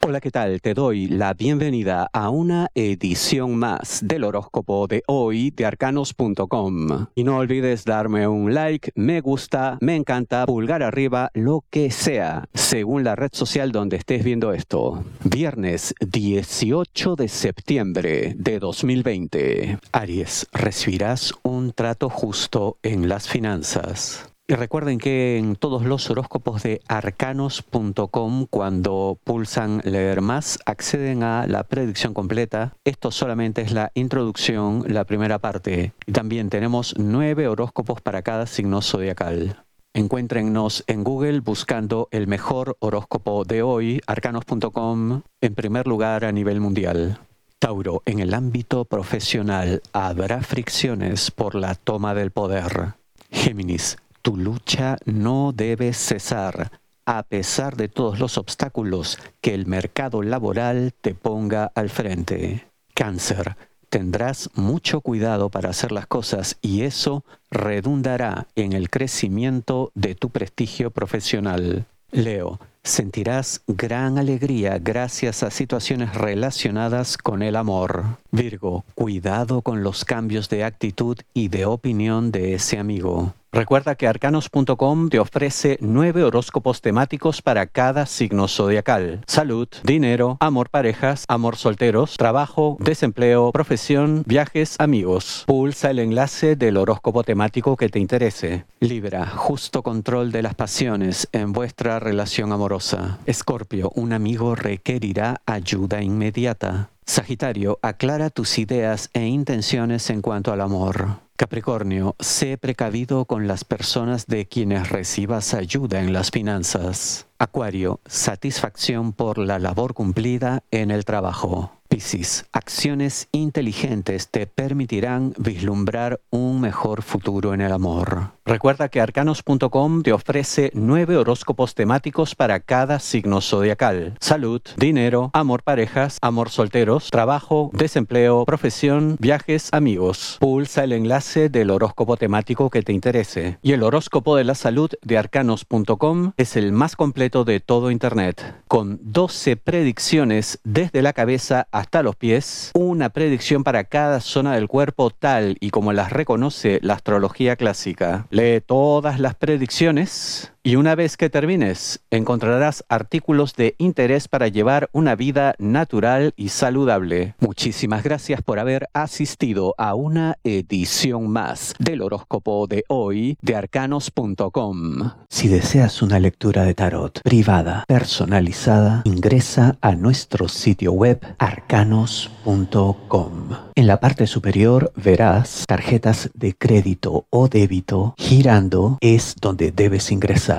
Hola, ¿qué tal? Te doy la bienvenida a una edición más del horóscopo de hoy de arcanos.com. Y no olvides darme un like, me gusta, me encanta, pulgar arriba, lo que sea, según la red social donde estés viendo esto. Viernes 18 de septiembre de 2020. Aries, recibirás un trato justo en las finanzas. Y recuerden que en todos los horóscopos de arcanos.com, cuando pulsan leer más, acceden a la predicción completa. Esto solamente es la introducción, la primera parte. Y también tenemos 9 horóscopos para cada signo zodiacal. Encuéntrennos en Google buscando el mejor horóscopo de hoy, arcanos.com, en primer lugar a nivel mundial. Tauro, en el ámbito profesional habrá fricciones por la toma del poder. Géminis, tu lucha no debe cesar, a pesar de todos los obstáculos que el mercado laboral te ponga al frente. Cáncer, tendrás mucho cuidado para hacer las cosas y eso redundará en el crecimiento de tu prestigio profesional. Leo, sentirás gran alegría gracias a situaciones relacionadas con el amor. Virgo, cuidado con los cambios de actitud y de opinión de ese amigo. Recuerda que arcanos.com te ofrece 9 horóscopos temáticos para cada signo zodiacal. Salud, dinero, amor, parejas, amor, solteros, trabajo, desempleo, profesión, viajes, amigos. Pulsa el enlace del horóscopo temático que te interese. Libra, justo control de las pasiones en vuestra relación amorosa. Escorpio, un amigo requerirá ayuda inmediata. Sagitario, aclara tus ideas e intenciones en cuanto al amor. Capricornio, sé precavido con las personas de quienes recibas ayuda en las finanzas. Acuario, satisfacción por la labor cumplida en el trabajo. Piscis, acciones inteligentes te permitirán vislumbrar un mejor futuro en el amor. Recuerda que arcanos.com te ofrece 9 horóscopos temáticos para cada signo zodiacal. Salud, dinero, amor, parejas, amor, solteros, trabajo, desempleo, profesión, viajes, amigos. Pulsa el enlace del horóscopo temático que te interese. Y el horóscopo de la salud de arcanos.com es el más completo de todo Internet, con 12 predicciones desde la cabeza hasta los pies, una predicción para cada zona del cuerpo tal y como las reconoce la astrología clásica. Lee todas las predicciones y una vez que termines, encontrarás artículos de interés para llevar una vida natural y saludable. Muchísimas gracias por haber asistido a una edición más del horóscopo de hoy de arcanos.com. Si deseas una lectura de tarot privada, personalizada, ingresa a nuestro sitio web arcanos.com. En la parte superior verás tarjetas de crédito o débito. Girando es donde debes ingresar.